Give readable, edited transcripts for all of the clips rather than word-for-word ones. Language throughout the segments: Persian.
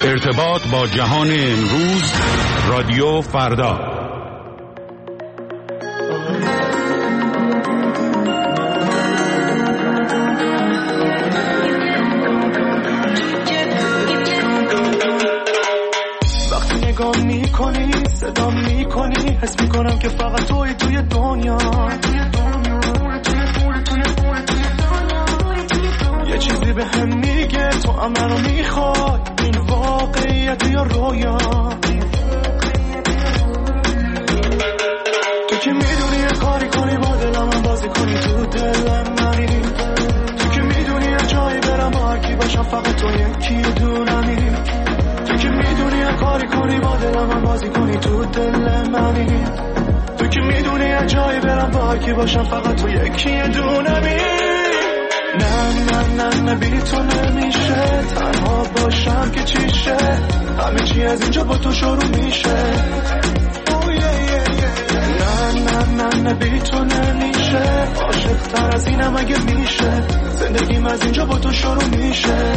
ارتباط با جهان امروز، رادیو فردا. وقتی نگاه میکنی، صدا میکنی، حس میکنم که فقط توی دنیا. یه چیزی به هم میگه تو هم منو میخوای، این واقعیت یا رویا؟ تو که میدونی یه کاری کنی با دلم هم بازی کنی، تو دلم منی. تو که میدونی یه جایی برم با هر کی باشم فقط تو یکی دونمی. تو که میدونی یه کاری کنی با دلم هم بازی کنی، تو دل منی. تو که میدونی یه جایی برم با هر کی باشم فقط تو یکی دونمی. نه بی تو نمیشه، تنها باشم که چیشه، همه چی از اینجا با تو شروع میشه. نه بی تو نمیشه، عاشق تر از اینم اگه میشه، زندگیم از اینجا با تو شروع میشه.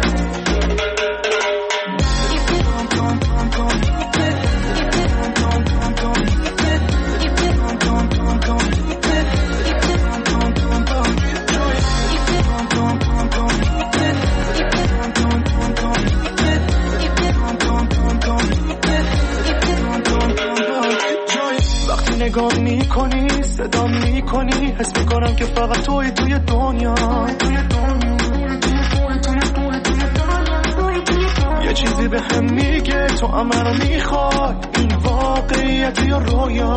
نگاه میکنی، صدا میکنی، حس میکنم که فقط توی دنیا. یه چیزی به هم میگه تو هم منو میخوای، این واقعیت یا رویا؟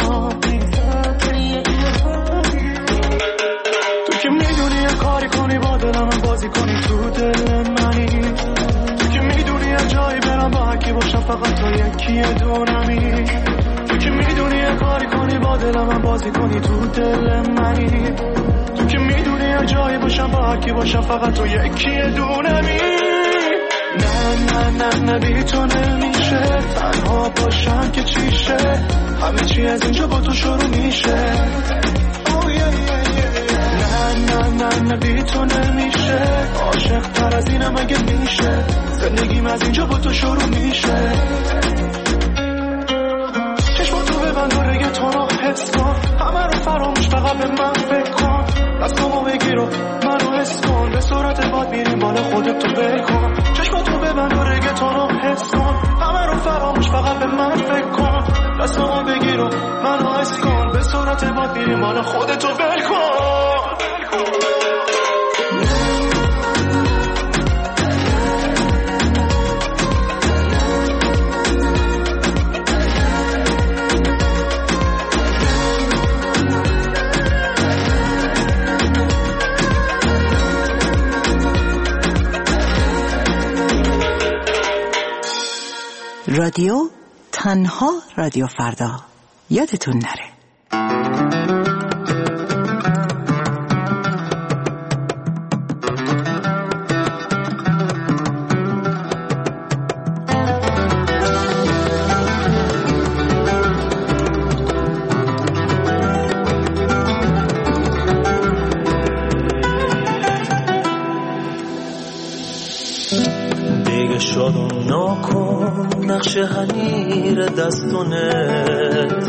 تو که میدونی یه کاری کنی با دلم هم بازی کنی، تو دل منی. تو که میدونی یه جایی برم با هر کی باشم فقط تو یکی دونمی. تو که میدونی یه کاری کنی با دلم هم بازی کنی، تو دل منی. تو که میدونی یه جایی باشم با هر کی باشم فقط تو یکی دونمی. نه بی تو نمیشه، تنها باشم که چیشه، همه چی از اینجا با تو شروع میشه. نه بی تو نمیشه، عاشق تر از اینم اگه میشه، زندگیم از اینجا با تو شروع میشه. ببند تو رو حس کن، همه رو فراموش، فقط به من فکر کن. دستامو بگیر و منو حس کن، به صورت باد میریم بالا خودت تو ول کن. چشماتو ببند و رگتون رو حس کن، همه رو فراموش، فقط به من فکر کن. دستامو بگیر و منو حس کن، به صورت باد میریم بالا خودت تو ول کن. رادیو تنها رادیو فردا، یادتون نره. دیگه شادون نکن نقش حنیر دستونت،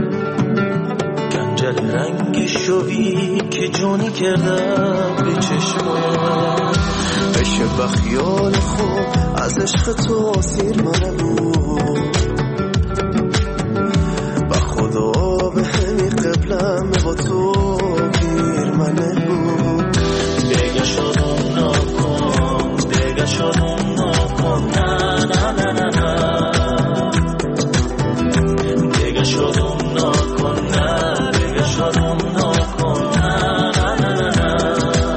گنجل رنگی شوی که جونی کردم به چشمت. بشه بخیال خوب از عشق تو سیر منه بود، و خدا به همی قبلم با تو گیر منه بود. دیگه شادون نکن، دیگه شادون نکن، نه نه نه نه نه. دیگه شادون نکن، نه دیگه شادون نکن، نه نه نه نه.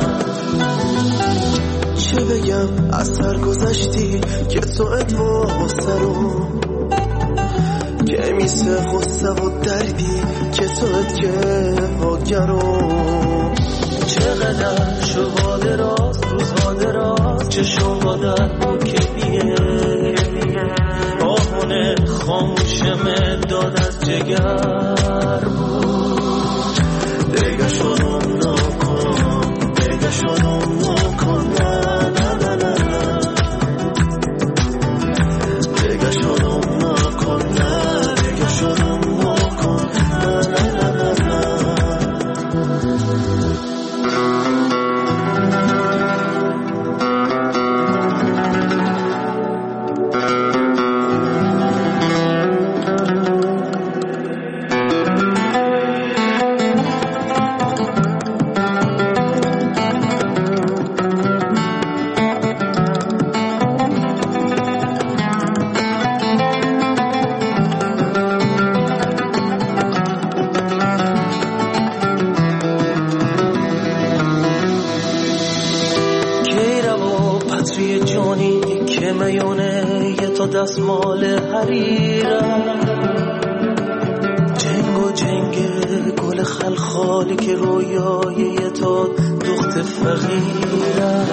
چه بگم از سر گذشتی که تو ادوا سرم، که میسه غصه و دردی که تو ادکه واگرم. چقدر شبا دراز روزها دراز، چه شبا در بکیه آهونه خاموشم داد از جگر بود. دیگه شدم نکن، دیگه شدم نکن، نه نه نه نه. عشق میونه یه تا دستمال حریرم، جنگ و جنگ گل خلخالی که رویای یه تا دخت فقیرم،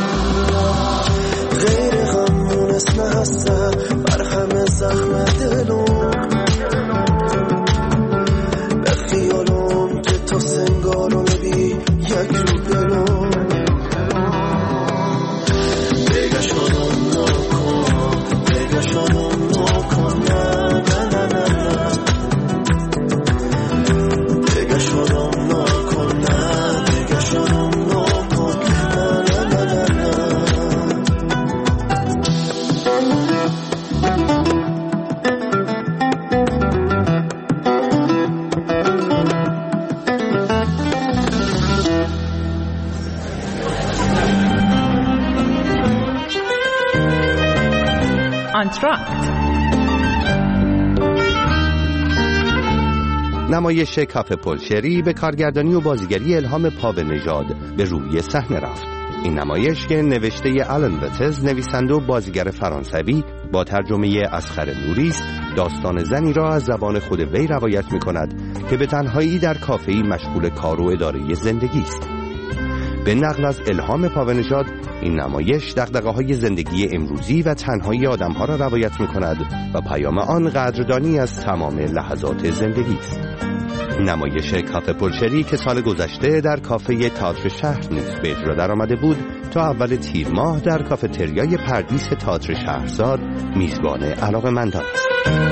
غیر غمون اسم هستم بر همه زخم دلم، به خیالم که تا سنگارو نبی یک رو دلم، بگه شدم نکن بگه شدم نکن نه نه نه نه، بگه شدم نکن نه بگه شدم نکن نه نه نه نه. آنتراکت نمایش کافه پولشری به کارگردانی و بازیگری الهام پاونژاد به روی صحنه رفت. این نمایش که نوشته آلن وتز، نویسنده و بازیگر فرانسوی با ترجمه اصغر نوری است، داستان زنی را از زبان خود وی روایت می‌کند که به تنهایی در کافه‌ای مشغول کار و اداره زندگی است. به نقل از الهام پاونژاد، این نمایش دغدغه‌های زندگی امروزی و تنهایی آدم‌ها را روایت می‌کند و پیام آن قدردانی از تمام لحظات زندگی است. نمایش کافه پولشری که سال گذشته در کافه تئاتر شهر نیز به اجرا درآمده بود، تا اول تیر ماه در کافتریای پردیس تئاتر شهرزاد میزبان علاقه‌مندان است.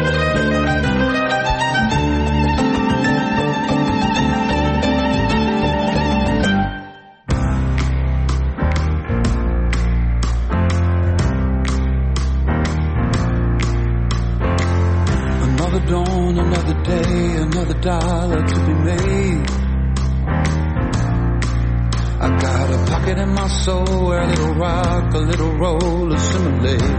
Dawn, another day, another dollar to be made. I got a pocket in my soul where a little rock, a little roll assimilate.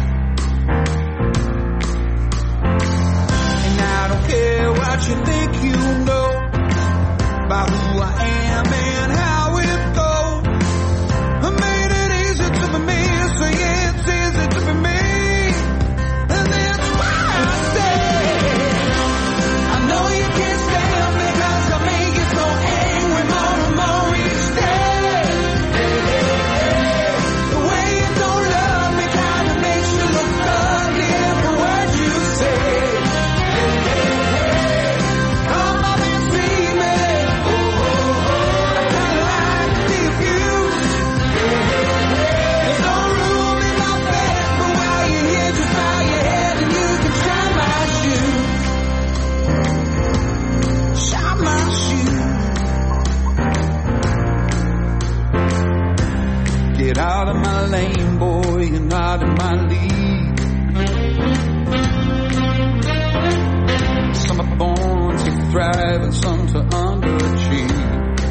And I don't care what you think you know about who I am and how it goes. I made it easy to be me, so yeah, it's easy to be me. And that's why I say I know you can't stand me 'cause I make you so angry more and more each day. The way you don't love me kinda makes you look ugly every word you say. Come up and see me. I kinda like the abuse. There's no room in my bed, but while you're here just bow your head and you can shine my shoes. Shine my shoes. Get out of my lane, boy, you're not in my league. Some are born to thrive and some to underachieve.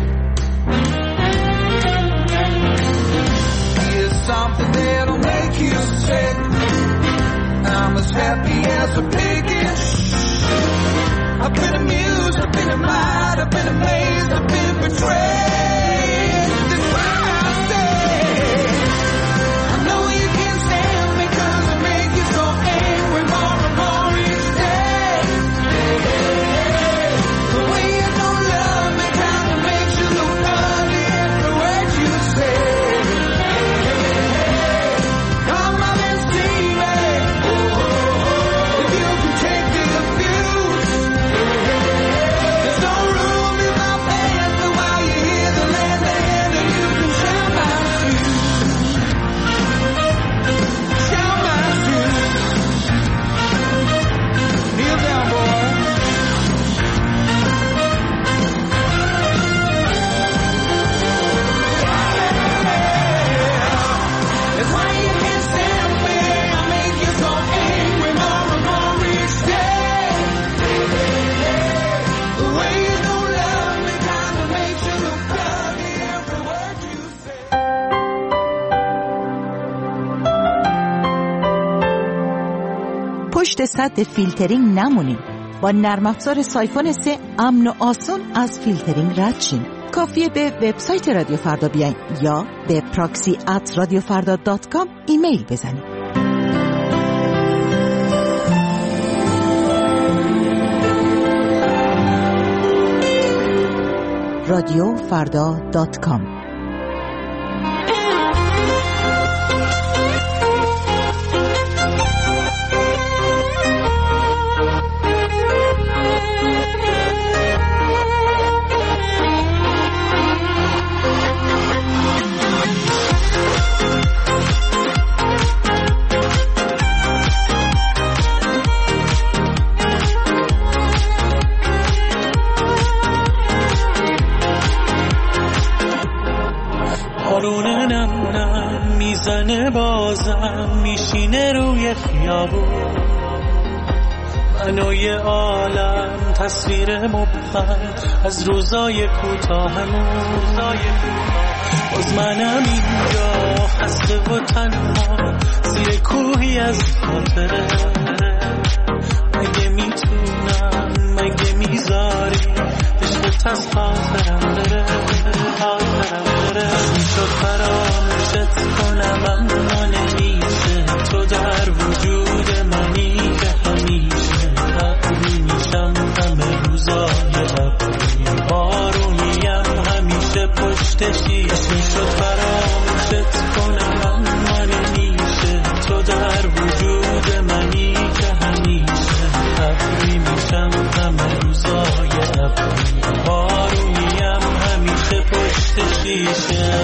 Here's something that'll make you sick. I'm as happy as a pig in shit. I've been amused, I've been admired, I've been amazed, I've been betrayed. That's why I say I know you can't stand me 'cause I make you so angry more and more each day. The way you don't love me kinda makes you look ugly every word you say. Come up and see me. If you can take the abuse. There's no room in my bed, but while you're here, the land and you can shine my shoes. Shine my shoes. Kneel down, boy. That's why you can't stand me. I make you so angry more and more each day. The way you don't love me kinda makes you look ugly every word you say. پشت سد فیلترینگ نمونیم. با نرم افزار سایفون 3 امن و آسون از فیلترینگ رد شیم. کافیه به وبسایت رادیو فردا بیاین یا به proxy@radiofarda.com ایمیل بزنید. radiofrda.com. میزنه بازم میشینه روی خیابون، منو یه عالم تصویر مبهم از روزای کوتاهمون. باز منم اینجا خسته و تنها زیر کوهی از خاطره. مگه میتونم، مگه میذاری عشقت از خاطرم بره. میشد فراموشت کنم اما نمیشه، تو در وجود منی که همیشه. ابری میشم همه روزای ابری، بارونیم همیشه پشت شیشه. میشد فراموشت کنم اما نمیشه، تو در وجود منی که همیشه. ابری میشم همه روزای ابری، بارونیم همیشه پشت شیشه.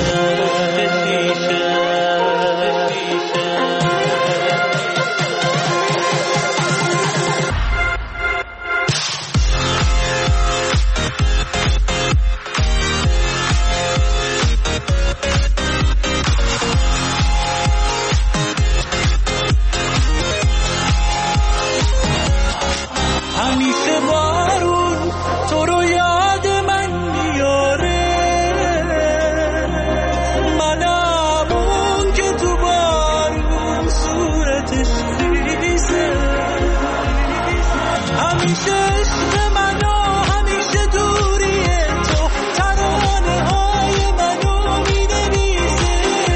همیشه بارون تو رو یاد من میاره، منم اون که تو بارون صورتش ریزه. همیشه عشق منو، همیشه دوری تو ترانه های منو مینویسه.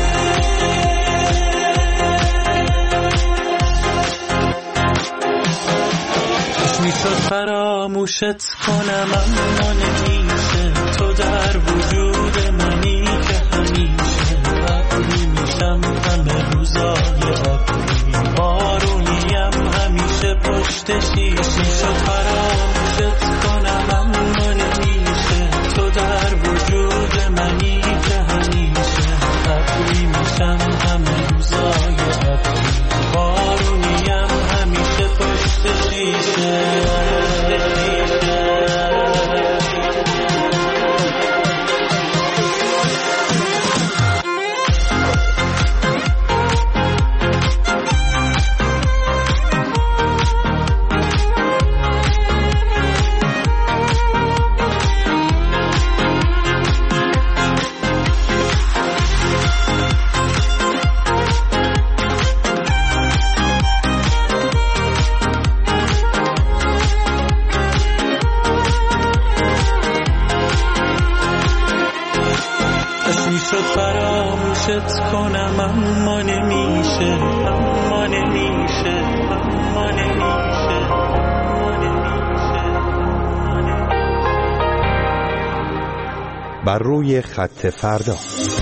میشد فراموشت کنم اما نمیشه، تو در وجود منی که همیشه. ابری میشم همه روزای ابری، بارونیم همیشه پشت شیشه. میشد فراموشت کنم اما نمیشه، تو در وجود منی که همیشه. ابری میشم همه روزای ابری، بارونیم همیشه پشت شیشه. میشد فراموشت کنم اما نمیشه، اما نمیشه، اما نمیشه، اما نمیشه. بر روی خط فردا.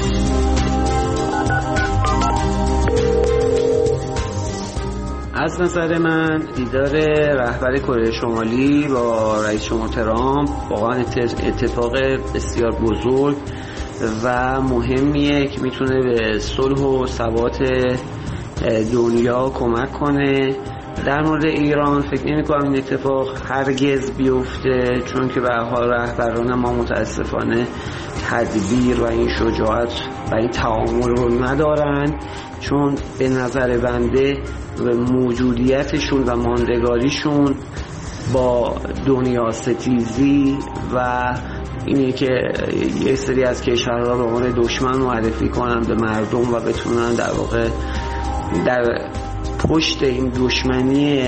از نظر من دیدار رهبر کره شمالی با رئیس جمهور ترامپ واقعا اتفاق بسیار بزرگ و مهمیه که میتونه به صلح و ثبات دنیا کمک کنه. در مورد ایران فکر نمی‌کنم این اتفاق هرگز بیفته، چون که به هر حال رهبران ما متاسفانه تدبیر و این شجاعت و این تعامل رو ندارن، چون به نظر بنده موجودیتشون و ماندگاریشون با دنیا ستیزی و اینه که یه سری از کشورها به عنوان دشمن معرفی کنن به مردم و بتونن در واقع در پشت این دشمنی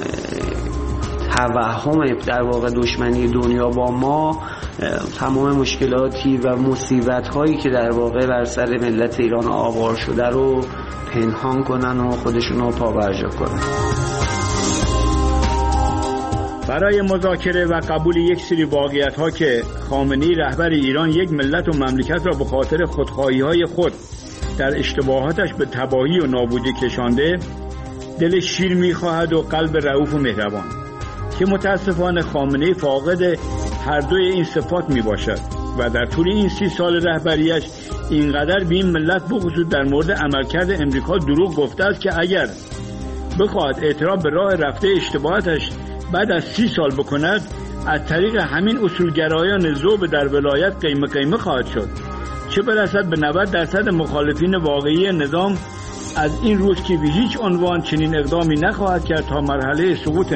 توهم در واقع دشمنی دنیا با ما تمام مشکلاتی و مصیبت هایی که در واقع بر سر ملت ایران آوار شده رو پنهان کنن و خودشون رو پابرجا کنن. برای مذاکره و قبول یک سری واقعیت‌ها که خامنه‌ای رهبر ایران یک ملت و مملکت را به خاطر خودخواهی‌های خود در اشتباهاتش به تباهی و نابودی کشانده، دل شیر می‌خواهد و قلب رئوف و مهربان، که متاسفانه خامنه‌ای فاقد هر دوی این صفات میباشد و در طول این 30 سال رهبریش اینقدر به این ملت بخصوص در مورد عملکرد امریکا دروغ گفته است که اگر بخواد اعتراف به راه رفته اشتباهاتش بعد از 30 سال بکند، از طریق همین اصولگرایان ذوب در ولایت قیمه خواهد شد، چه برسد به 90% مخالفین واقعی نظام از این روز که به هیچ عنوان چنین اقدامی نخواهد کرد تا مرحله سقوط.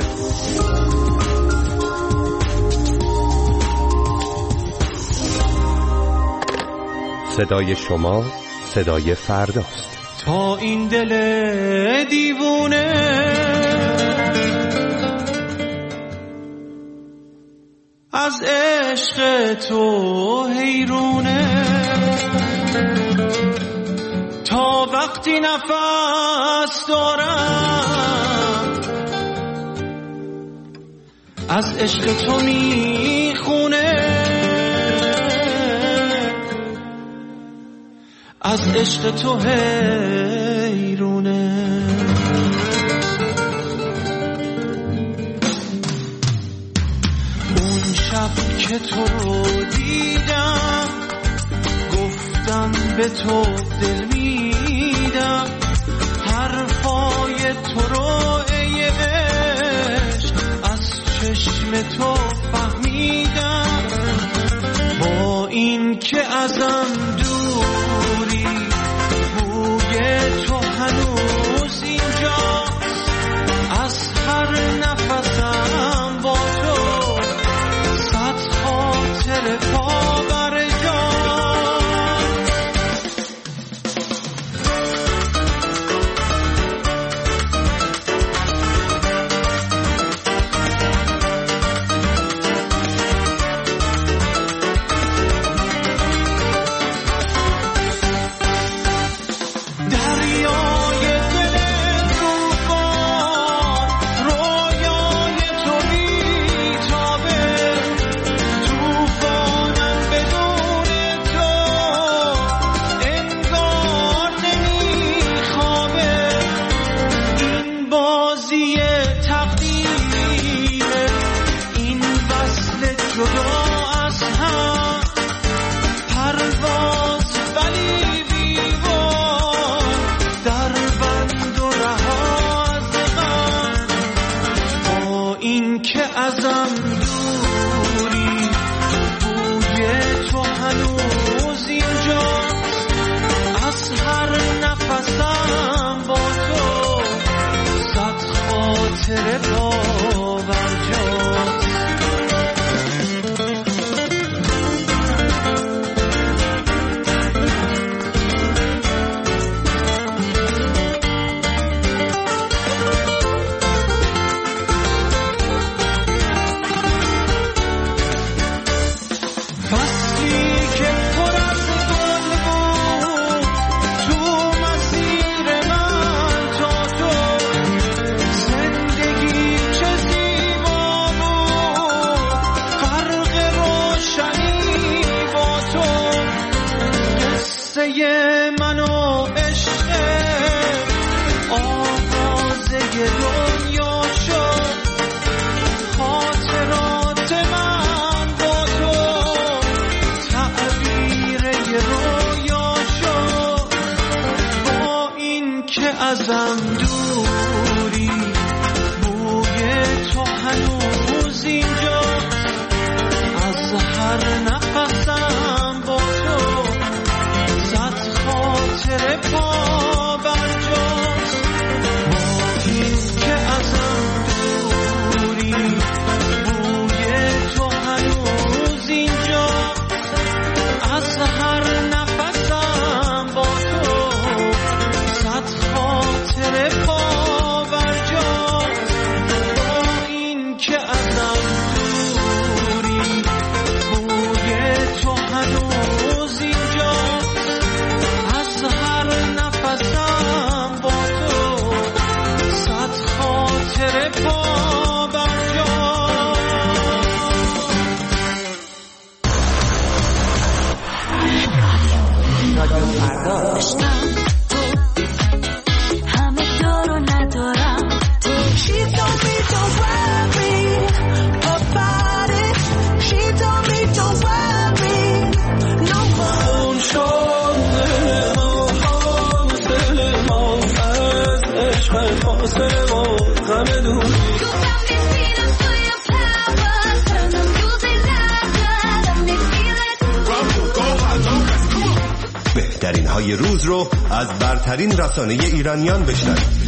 صدای شما صدای فرداست. تا این دل دیوونه از عشق تو حیرونه، تا وقتی نفس دارم از عشق تو میخونه، از عشق تو حیرونه. اون شب که تو رو دیدم گفتم به تو دل میدم، حرفای تو رو ای عشق از چشم تو فهمیدم. با این که ازم دوری بوی تو هنوز اینجاست، از هر نفسم با تو صد خاطر پاور ازم دوری بوی تو هنوز اینجاست، از هر نفسم با تو صد خاطر پا برجاست. با این که ازم دوری بوی تو هنوز اینجاست، از هر نفسم با تو صد خاطر پا برجاست. با این که ازم دوری بوی تو هنوز اینجاست، از هر نفسم با تو صد خاطر پا برجاست. فاصله و غم دوری. بهترین های روز رو از برترین رسانه ایرانیان بشنوید.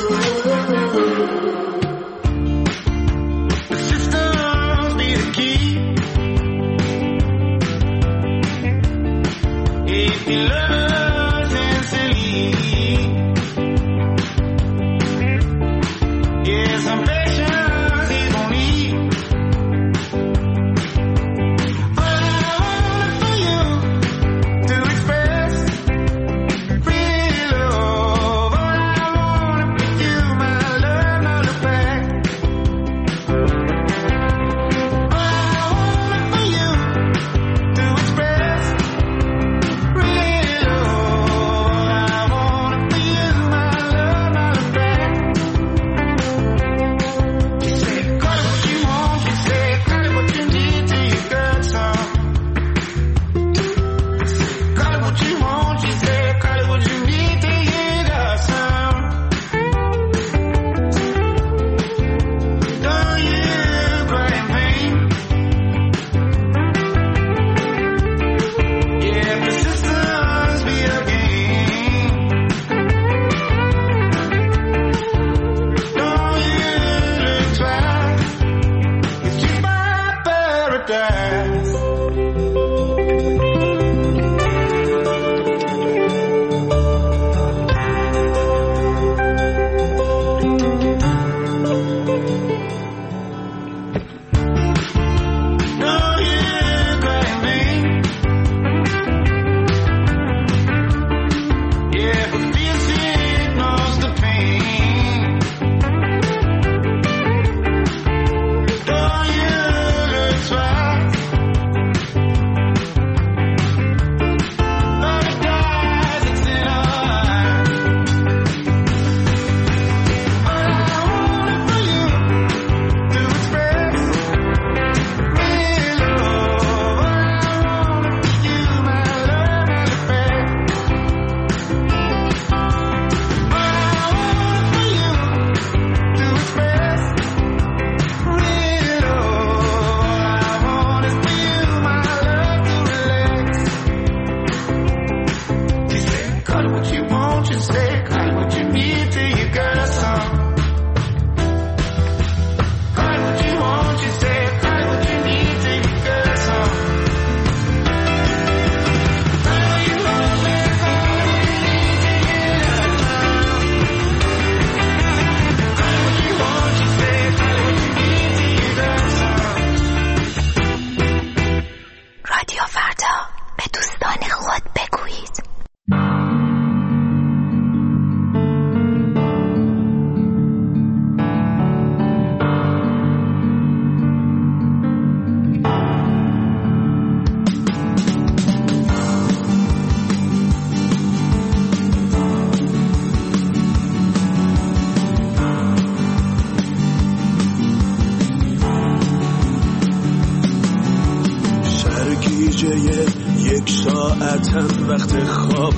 یک ساعتم وقت خواب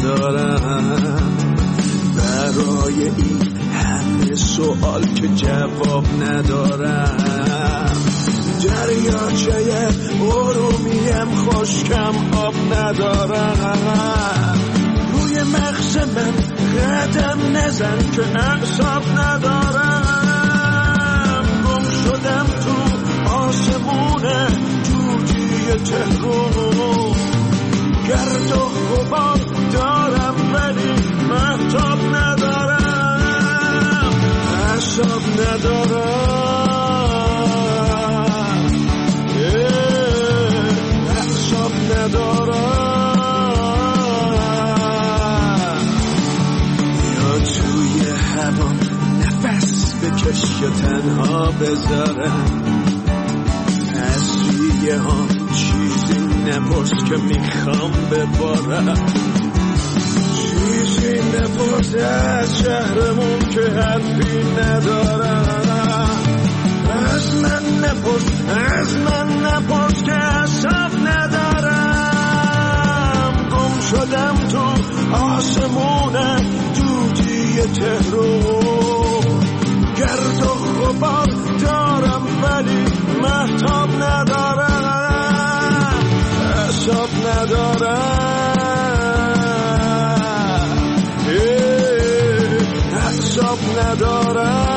ندارم، برای این همه سوال که جواب ندارم. دریاچه ارومیم خشکم آب ندارم. روی مغز من قدم نزن که اعصاب ندارم. گم شدم تو آسمون جوجی تهران، گرد و غبار دارم ولی مهتاب ندارم، اعصاب ندارم، اعصاب ندارم. یا توی هوا نفس بکش یا تنها بذارم، از ریه هم چیزی نپرس که میخوام ببارم، چیزی نپرس از شهرمون که حرفی ندارم. از من نپرس که حساب ندارم. گم شدم تو آسمون دودی تهران، محتاب ندارم، حساب ندارم، حساب ندارم.